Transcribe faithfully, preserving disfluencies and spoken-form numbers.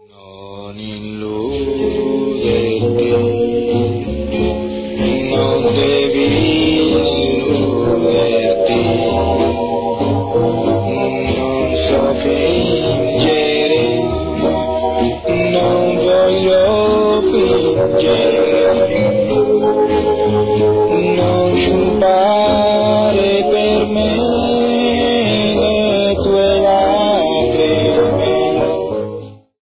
Non illuderti, non devi illuderti, non so fingere, non voglio fingere.